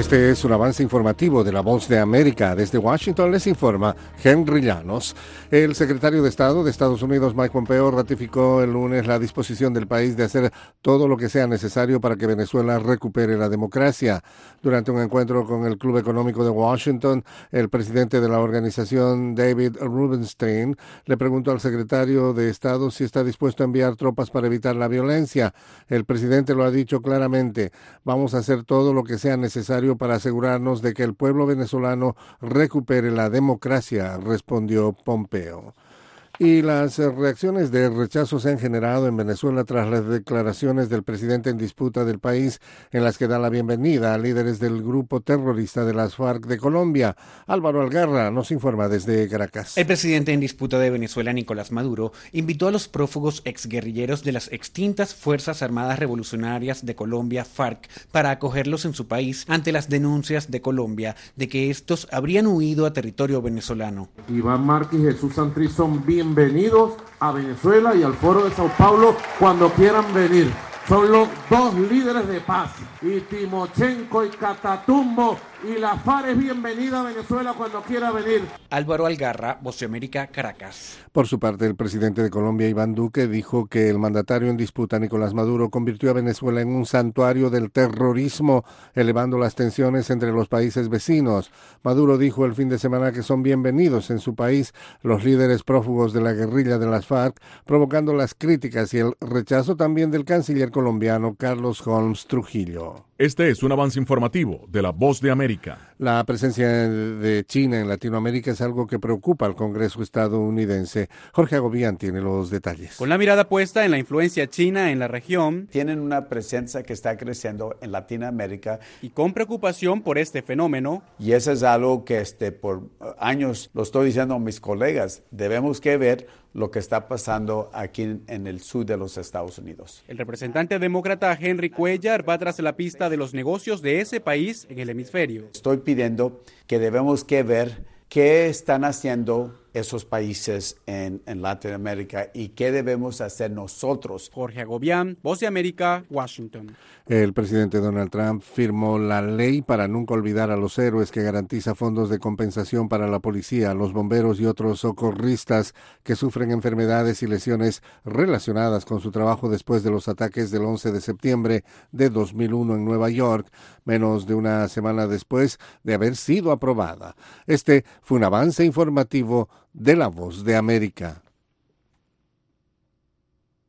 Este es un avance informativo de La Voz de América. Desde Washington les informa Henry Llanos. El secretario de Estado de Estados Unidos, Mike Pompeo, ratificó el lunes la disposición del país de hacer todo lo que sea necesario para que Venezuela recupere la democracia. Durante un encuentro con el Club Económico de Washington, el presidente de la organización, David Rubenstein, le preguntó al secretario de Estado si está dispuesto a enviar tropas para evitar la violencia. El presidente lo ha dicho claramente: vamos a hacer todo lo que sea necesario para asegurarnos de que el pueblo venezolano recupere la democracia, respondió Pompeo. Y las reacciones de rechazo se han generado en Venezuela tras las declaraciones del presidente en disputa del país, en las que da la bienvenida a líderes del grupo terrorista de las FARC de Colombia. Álvaro Algarra nos informa desde Caracas. El presidente en disputa de Venezuela, Nicolás Maduro, invitó a los prófugos exguerrilleros de las extintas Fuerzas Armadas Revolucionarias de Colombia, FARC, para acogerlos en su país ante las denuncias de Colombia de que estos habrían huido a territorio venezolano. Iván Márquez y Jesús Santrich son bienvenidos a Venezuela y al Foro de Sao Paulo cuando quieran venir. Son los dos líderes de paz, y Timochenko y Catatumbo, y la FARC es bienvenida a Venezuela cuando quiera venir. Álvaro Algarra, Voz de América, Caracas. Por su parte, el presidente de Colombia, Iván Duque, dijo que el mandatario en disputa, Nicolás Maduro, convirtió a Venezuela en un santuario del terrorismo, elevando las tensiones entre los países vecinos. Maduro dijo el fin de semana que son bienvenidos en su país los líderes prófugos de la guerrilla de las FARC, provocando las críticas y el rechazo también del canciller colombiano Carlos Holmes Trujillo. Este es un avance informativo de La Voz de América. La presencia de China en Latinoamérica es algo que preocupa al Congreso estadounidense. Jorge Agobián tiene los detalles. Con la mirada puesta en la influencia china en la región, tienen una presencia que está creciendo en Latinoamérica. Y con preocupación por este fenómeno. Y eso es algo que por años lo estoy diciendo a mis colegas, debemos que ver lo que está pasando aquí en el sur de los Estados Unidos. El representante demócrata Henry Cuellar va tras la pista de los negocios de ese país en el hemisferio. Estoy pidiendo que debemos que ver qué están haciendo esos países en Latinoamérica y qué debemos hacer nosotros. Jorge Agobián, Voz de América, Washington. El presidente Donald Trump firmó la ley para nunca olvidar a los héroes, que garantiza fondos de compensación para la policía, los bomberos y otros socorristas que sufren enfermedades y lesiones relacionadas con su trabajo después de los ataques del 11 de septiembre de 2001 en Nueva York, menos de una semana después de haber sido aprobada. Este fue un avance informativo de La Voz de América.